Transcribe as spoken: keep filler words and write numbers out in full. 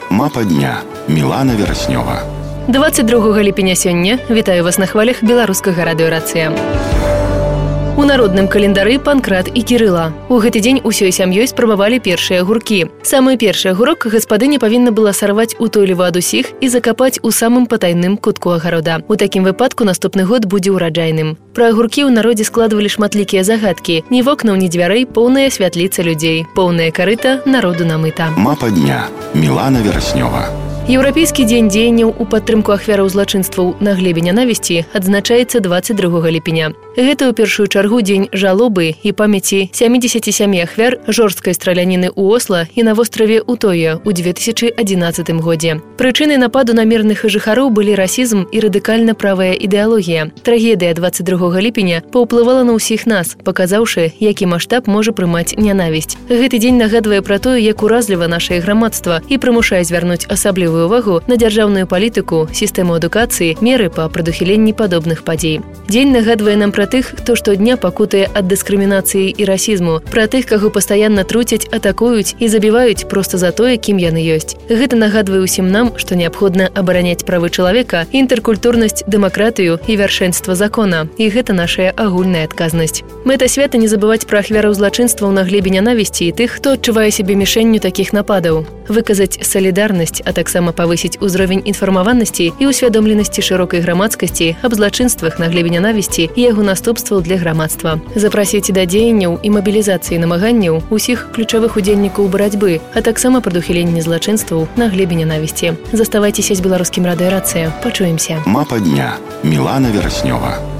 Мапа дня. Мілана Вераснёва. дваццаць другога ліпеня сёння. Вітаю вас на хвалях беларускага радыё «Рацыя». У народным календары Панкрат і Кірыла. У гэты дзень усёй сям'ёй спрабавалі першыя агуркі. Самы першы агурок гаспадыня павінна была сарваць утойліва ад усіх і закапаць у самым патайным кутку агарода. У такім выпадку наступны год будзе ўраджайным. Пра агуркі ў народзе складвалі шматлікія загадкі. Ні вокнаў, ні дзвярэй, поўная святліца людзей. Поўная карыта народу намыта. Мапа дня. Мілана Вераснёва. Еўрапейскі дзень дзеянняў у падтрымку ахвяраў злачынстваў на глебе нянавісці адзначаецца дваццаць другога ліпеня. Гэта ў першую чаргу дзень жалобы і памяці сямідзесяці сямі ахвяр жорсткай страляніны ў Осла і на востраве Утоя ў две тысячы адзінаццатым годзе. Прычынай нападу на мірных жыхароў былі расізм і радыкальна правая ідэалогія. Трагедыя дваццаць другога ліпеня паўплывала на ўсіх нас, паказаўшы, які маштаб можа прымаць нянавісць. Гэты дзень нагадвае пра тое, як уразліва нашае грамадства і прымушае звярнуць асаблівую увагу на дзяржаўную палітыку, сістэму адукацыі, меры па прадухіленні падобных падзей. Дзень нагадвае нам пра тых, хто штодня пакутае ад дыскрымінацыі і расізму, пра тых, каго пастаянна труцяць, атакуюць і забіваюць проста за тое, кім яны ёсць. Гэта нагадвае ўсім нам, што неабходна абараняць правы чалавека, інтэркультурнасць, дэмакратыю і вяршэнства закона. І гэта нашая агульная адказнасць. Мэта свята не забываць пра ахвяраў злачынстваў на глебе нянавісці і тых, хто адчувае сябе мішэнню такіх нападаў. Выказаць салідарнасць, а таксама павысіць узровень інфармаванасці і усвядомленасці шырокай грамадскасці аб злачынствах на глебе нянавісці і яго наступстваў для грамадства. Запрасіць да дзеянняў і мабілізацыі намаганняў усіх ключавых удзельнікаў барацьбы, а таксама прадухіленні злачынстваў на глебе нянавісці. Заставайцеся з беларускім радыё «Рацыя». Пачуемся. Мапа дня. Мілана Вераснёва.